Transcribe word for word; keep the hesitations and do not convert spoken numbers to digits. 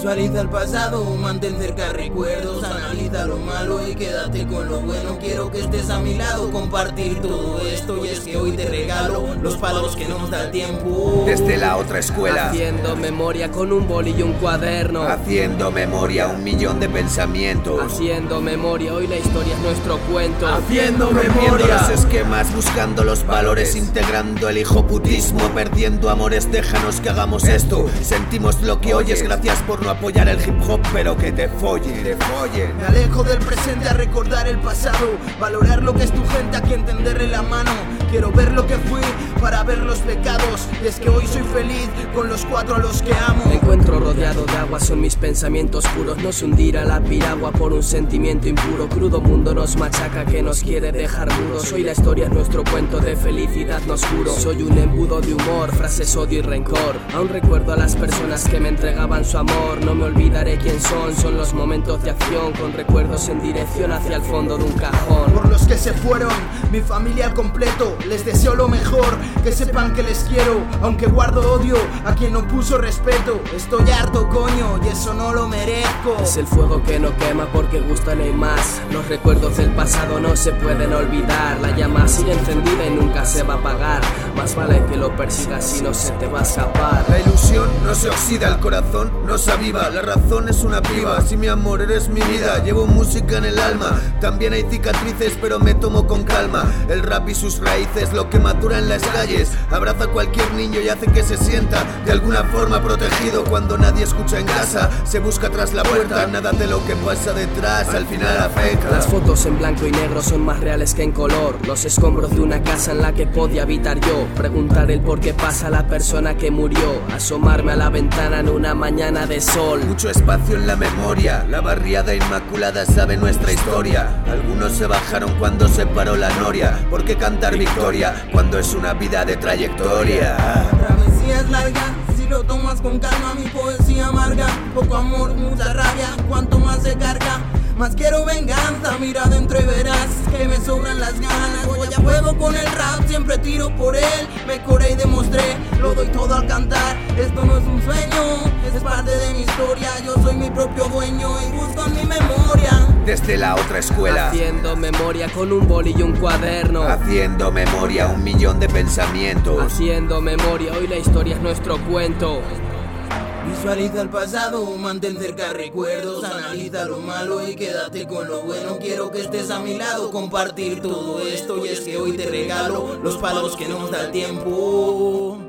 Visualiza el pasado, mantén cerca recuerdos, analiza lo malo y quédate con lo bueno. Quiero que estés a mi lado, compartir todo esto. Y es que hoy te regalo los palos que nos da el tiempo. Desde la otra escuela, haciendo memoria con un boli y un cuaderno. Haciendo memoria, un millón de pensamientos. Haciendo memoria, hoy la historia es nuestro cuento. Haciendo Rompiendo memoria, los esquemas, buscando los valores, integrando el hijoputismo, perdiendo amores. Déjanos que hagamos esto. Sentimos lo que oyes, gracias por no apoyar el hip hop, pero que te follen, te follen. me alejo del presente a recordar el pasado, valorar lo que es tu gente, a quien tenderle la mano. Quiero ver lo que fui para ver los pecados, y es que hoy soy feliz con los cuatro a los que amo. Me encuentro rodeado de agua, son mis pensamientos puros. No se hundirá la piragua por un sentimiento impuro. Crudo mundo nos machaca que nos quiere dejar duros. Hoy la historia es nuestro cuento de felicidad, nos juro. Soy un embudo de humor, frases, odio y rencor. Aún recuerdo a las personas que me entregaban su amor. No me olvidaré quién son, son los momentos de acción, con recuerdos en dirección hacia el fondo de un cajón. Por los que se fueron, mi familia al completo, les deseo lo mejor, que sepan que les quiero, aunque guardo odio a quien no puso respeto. Estoy harto, coño, y eso no lo merezco. Es el fuego que no quema porque gusta, no hay más. Los recuerdos del pasado no se pueden olvidar. La llama sigue encendida y nunca se va a apagar. Más vale que lo persigas si no se te va a escapar. La ilusión no se oxida, el corazón no se aviva. La razón es una piba, si mi amor eres mi vida. Llevo música en el alma, también hay cicatrices, pero me tomo con calma. El rap y sus raíces, lo que matura en las calles. Abraza a cualquier niño y hace que se sienta de alguna forma protegido. Cuando nadie escucha en casa, se busca tras la puerta. Nada de lo que pasa detrás al final afecta. Las fotos en blanco y negro son más reales que en color. Los escombros de una casa en la que podía habitar yo. Preguntar el por qué pasa la persona que murió. Asomarme a la ventana en una mañana de sol. Mucho espacio en la memoria, la barriada inmaculada sabe nuestra historia. Algunos se bajaron cuando se paró la noria. ¿Por qué cantar victoria cuando es una vida de trayectoria? La travesía es larga, si lo tomas con calma, mi poesía amarga. Poco amor, mucha rabia, cuanto más se carga, más quiero venganza. Mira adentro y verás que me sobran las ganas. Voy a fuego con el rap, siempre tiro por él. Me coré y demostré, lo doy todo al cantar. Esto no es un sueño, es parte de mi historia. Yo soy mi propio dueño y busco en mi memoria. Desde la otra escuela, haciendo memoria con un boli y un cuaderno. Haciendo memoria, un millón de pensamientos. Haciendo memoria, hoy la historia es nuestro cuento. Visualiza el pasado, mantén cerca recuerdos, analiza lo malo y quédate con lo bueno. Quiero que estés a mi lado, compartir todo esto. Y es que hoy te regalo los palos que nos da el tiempo.